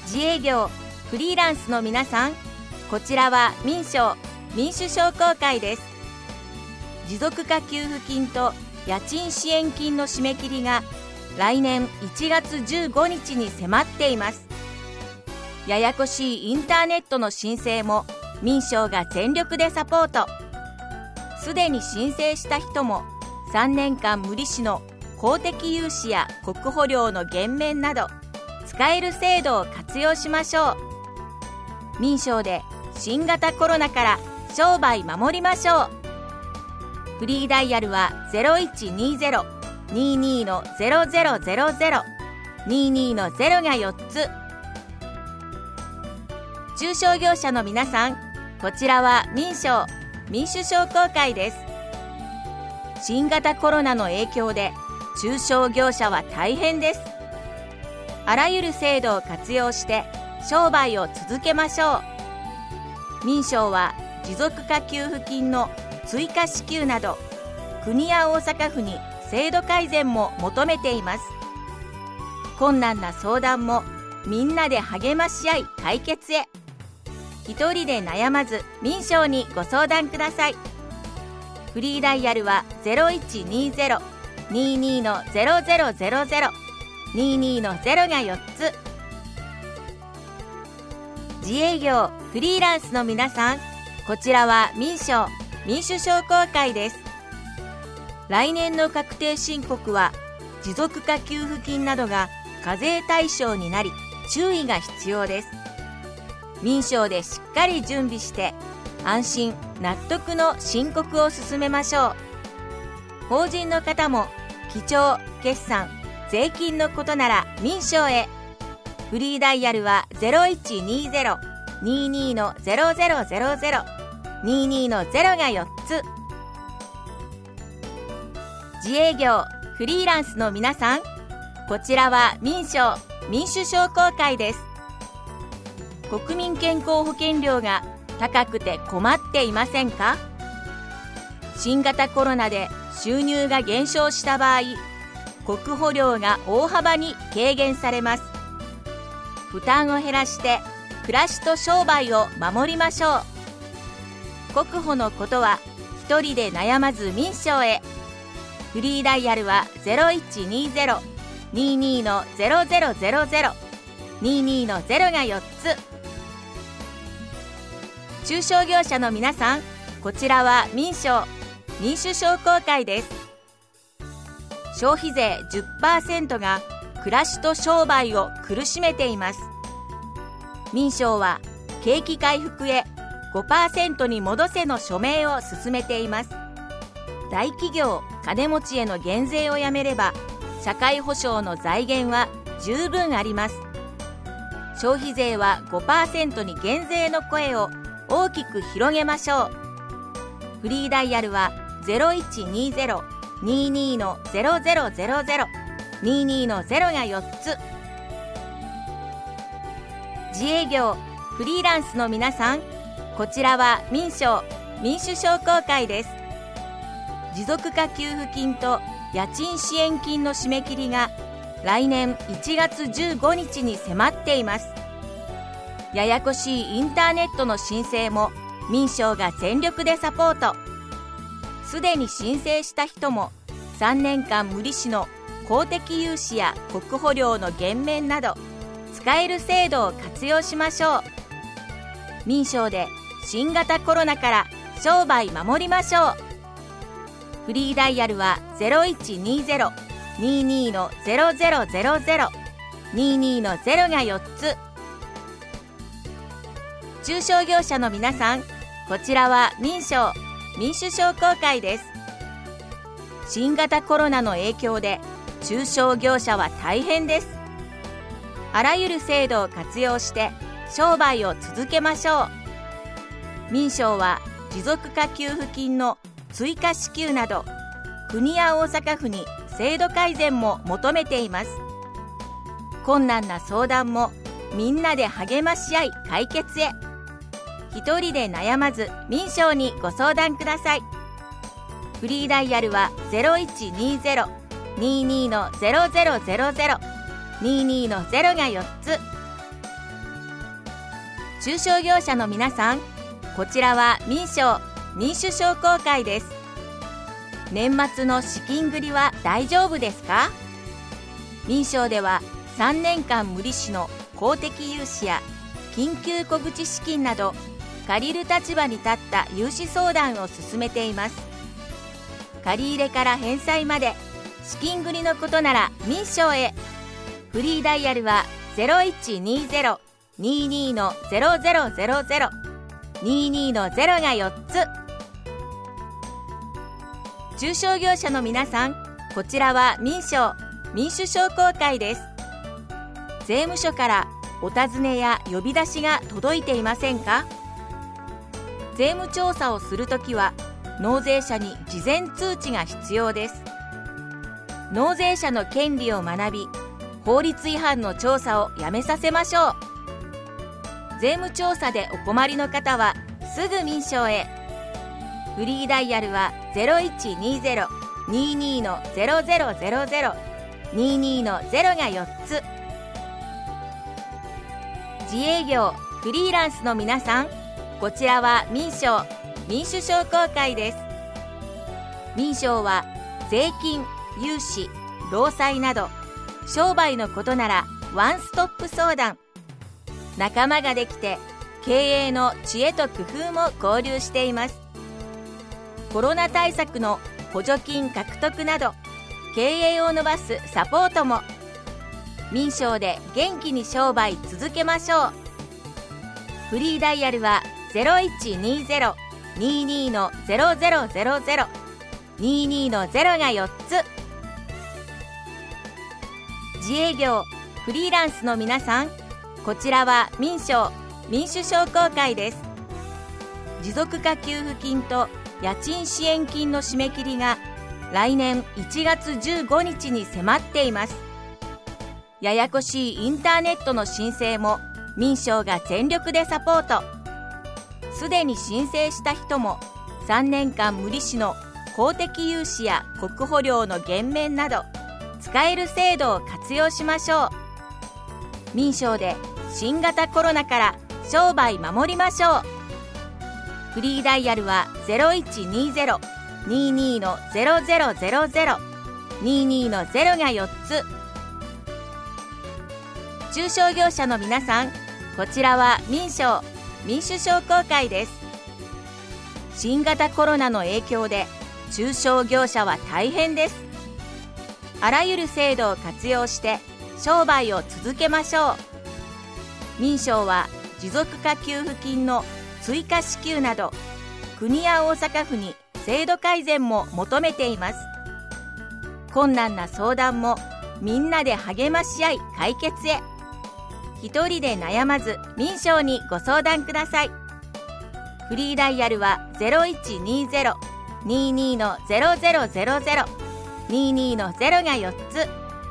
自営業、フリーランスの皆さん、こちらは民商、民主商工会です。持続化給付金と家賃支援金の締め切りが来年1月15日に迫っています。ややこしいインターネットの申請も民商が全力でサポート。すでに申請した人も3年間無利子の公的融資や国保料の減免など使える制度を活用しましょう。民商で新型コロナから商売守りましょう。フリーダイヤルは 0120-22-0000 22-0が4つ。中小業者の皆さん、こちらは民商、民主商工会です。新型コロナの影響で中小業者は大変です。あらゆる制度を活用して商売を続けましょう。民商は持続化給付金の追加支給など国や大阪府に制度改善も求めています。困難な相談もみんなで励まし合い解決へ。一人で悩まず民商にご相談ください。フリーダイヤルは 0120-22-0000 22-0が4つ。自営業、フリーランスの皆さん、こちらは民商、民主商工会です。来年の確定申告は持続化給付金などが課税対象になり注意が必要です。民商でしっかり準備して安心納得の申告を進めましょう。法人の方も記帳、決算、税金のことなら民商へ。フリーダイヤルは 0120-22-0000 22-0が4つ。自営業、フリーランスの皆さん、こちらは民商、民主商工会です。国民健康保険料が高くて困っていませんか？新型コロナで収入が減少した場合、国保料が大幅に軽減されます。負担を減らして暮らしと商売を守りましょう。国保のことは一人で悩まず民商へ。フリーダイヤルは 0120-22-0000 22-0が4つ。中小業者の皆さん、こちらは民商、民主商工会です。消費税 10% が暮らしと商売を苦しめています。民商は景気回復へ 5% に戻せの署名を進めています。大企業、金持ちへの減税をやめれば社会保障の財源は十分あります。消費税は 5% に減税の声を大きく広げましょう。フリーダイヤルは 0120-22-0000 22-0が4つ。自営業、フリーランスの皆さん、こちらは民商、民主商工会です。持続化給付金と家賃支援金の締め切りが来年1月15日に迫っています。ややこしいインターネットの申請も民商が全力でサポート。すでに申請した人も3年間無利子の公的融資や国保料の減免など使える制度を活用しましょう。民商で新型コロナから商売守りましょう。フリーダイヤルは 0120-22-0000 22-0が4つ。中小業者の皆さん、こちらは民商、民主商工会です。新型コロナの影響で中小業者は大変です。あらゆる制度を活用して商売を続けましょう。民商は持続化給付金の追加支給など国や大阪府に制度改善も求めています。困難な相談もみんなで励まし合い解決へ。一人で悩まず民商にご相談ください。フリーダイヤルは 0120-22-0000 22-0が4つ。 中小業者の皆さん、こちらは民商民主商工会です。年末の資金繰りは大丈夫ですか？民商では3年間無利子の公的融資や緊急小口資金など、借りる立場に立った融資相談を進めています。借り入れから返済まで、資金繰りのことなら民商へ。フリーダイヤルは 0120-22-0000 22の0が4つ。中小業者の皆さん、こちらは民商民主商工会です。税務署からお尋ねや呼び出しが届いていませんか？税務調査をするときは納税者に事前通知が必要です。納税者の権利を学び、法律違反の調査をやめさせましょう。税務調査でお困りの方はすぐ民商へ。フリーダイヤルは 0120-22-0000 22の0が4つ。自営業フリーランスの皆さん、こちらは民商民主商工会です。民商は税金、融資、労災など商売のことならワンストップ相談。仲間ができて経営の知恵と工夫も交流しています。コロナ対策の補助金獲得など経営を伸ばすサポートも。民商で元気に商売続けましょう。フリーダイヤルは 0120-22-0000 22の0が4つ。自営業フリーランスの皆さん、こちらは民商民主商工会です。持続化給付金と家賃支援金の締め切りが来年1月15日に迫っています。ややこしいインターネットの申請も民商が全力でサポート。すでに申請した人も3年間無利子の公的融資や国保料の減免など使える制度を活用しましょう。民商で新型コロナから商売守りましょう。フリーダイヤルは 0120-22-0000 22の0が4つ。中小業者の皆さん、こちらは民商民主商工会です。新型コロナの影響で中小業者は大変です。あらゆる制度を活用して商売を続けましょう。民商は持続化給付金の追加支給など、国や大阪府に制度改善も求めています。困難な相談もみんなで励まし合い解決へ。一人で悩まず民商にご相談ください。フリーダイヤルは 0120-22-0000 22の0が4つ。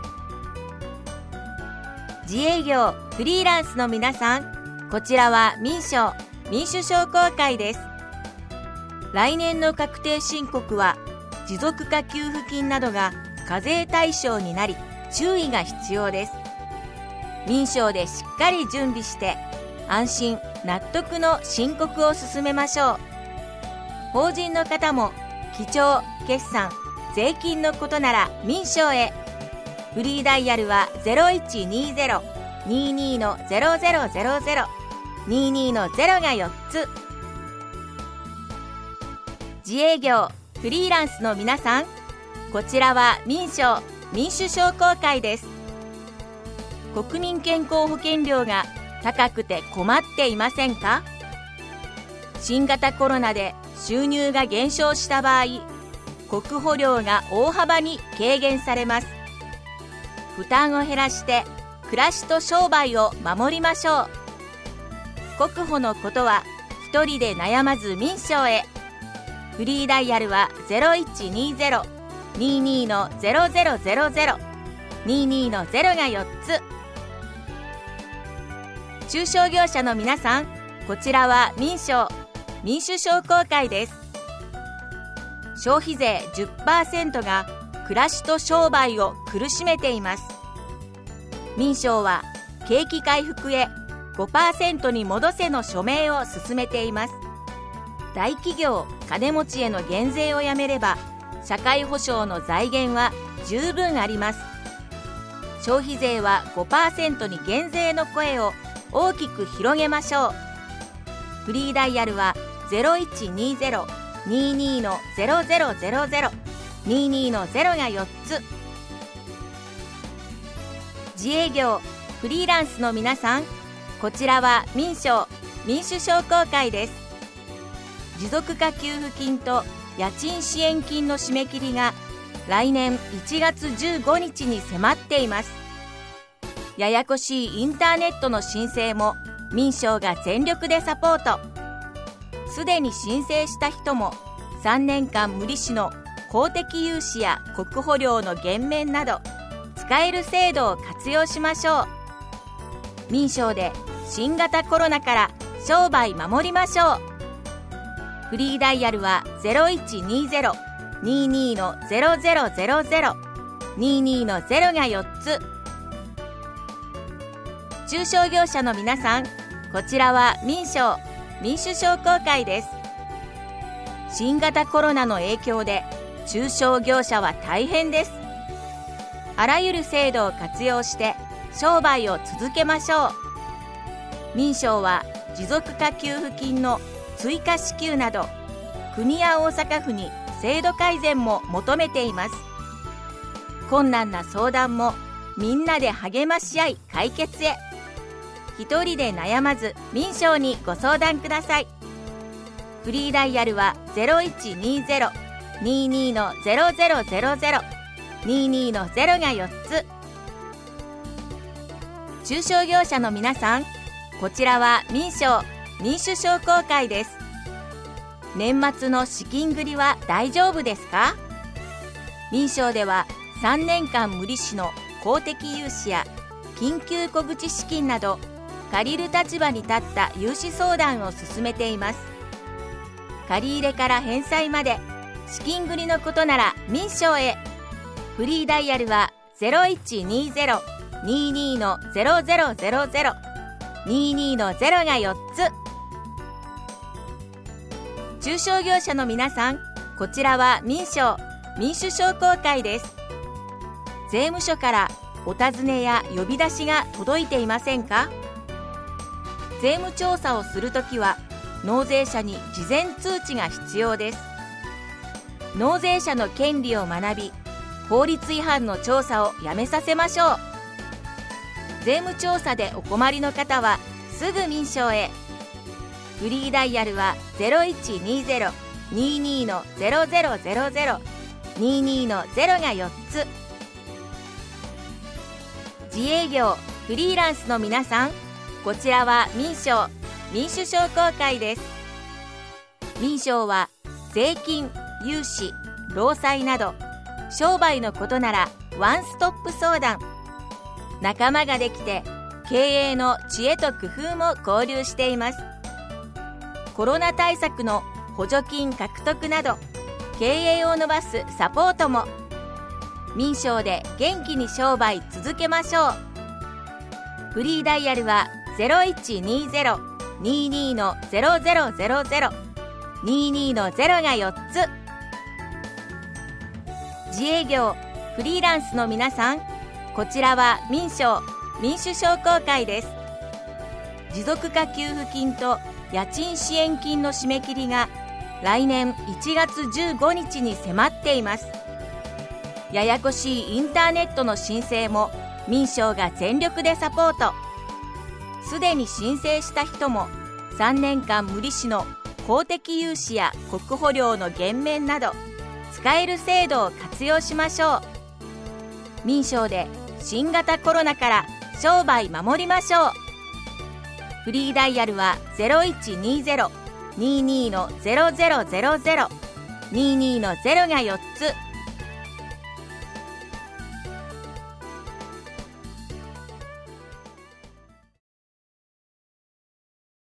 自営業フリーランスの皆さん、こちらは民商民主商工会です。来年の確定申告は持続化給付金などが課税対象になり、注意が必要です。民商でしっかり準備して安心納得の申告を進めましょう。法人の方も記帳、決算、税金のことなら民商へ。フリーダイヤルは 0120-22-0000 22の0が4つ。自営業フリーランスの皆さん、こちらは民商民主商工会です。国民健康保険料が高くて困っていませんか？新型コロナで収入が減少した場合、国保料が大幅に軽減されます。負担を減らして暮らしと商売を守りましょう。国保のことは一人で悩まず民商へ。フリーダイヤルは 0120-22-0000 22の0が4つ。中小業者の皆さん、こちらは民商民主商工会です。消費税 10% が暮らしと商売を苦しめています。民商は景気回復へ 5% に戻せの署名を進めています。大企業、金持ちへの減税をやめれば、社会保障の財源は十分あります。消費税は 5% に減税の声を大きく広げましょう。フリーダイヤルは 0120-22-0000 22の0が4つ。自営業、フリーランスの皆さん、こちらは民主商工会です。持続化給付金と家賃支援金の締め切りが来年1月15日に迫っています。ややこしいインターネットの申請も民商が全力でサポート。すでに申請した人も3年間無利子の公的融資や国保料の減免など使える制度を活用しましょう。民商で新型コロナから商売守りましょう。フリーダイヤルは 0120-22-0000 22の0が4つ。中小業者の皆さん、こちらは民主商工会です。新型コロナの影響で中小業者は大変です。あらゆる制度を活用して商売を続けましょう。民商は持続化給付金の追加支給など、国や大阪府に制度改善も求めています。困難な相談もみんなで励まし合い解決へ。一人で悩まず民商にご相談ください。フリーダイヤルは 0120-22-0000 22の0が4つ。中小業者の皆さん、こちらは民主商工会です。年末の資金繰りは大丈夫ですか？民商では3年間無利子の公的融資や緊急小口資金など、借りる立場に立った融資相談を進めています。借り入れから返済まで資金繰りのことなら民商へ。フリーダイヤルは 0120-22-0000 22の0が4つ。中小業者の皆さん、こちらは民主商工会です。税務署からお尋ねや呼び出しが届いていませんか？税務調査をするときは納税者に事前通知が必要です。納税者の権利を学び、法律違反の調査をやめさせましょう。税務調査でお困りの方はすぐ民商へ。フリーダイヤルは 0120-22-0000 22の0が4つ。自営業、フリーランスの皆さん、こちらは民主商工会です。民商は税金、融資、労災など商売のことならワンストップ相談。仲間ができて経営の知恵と工夫も交流しています。コロナ対策の補助金獲得など経営を伸ばすサポートも。民商で元気に商売続けましょう。フリーダイヤルは 0120-22-0000 22の0が4つ。自営業、フリーランスの皆さん、こちらは民主商工会です。持続化給付金と家賃支援金の締め切りが来年1月15日に迫っています。ややこしいインターネットの申請も民商が全力でサポート。すでに申請した人も3年間無利子の公的融資や国保料の減免など使える制度を活用しましょう。民商で新型コロナから商売守りましょう。フリーダイヤルは 0120-22-0000 22の0が4つ。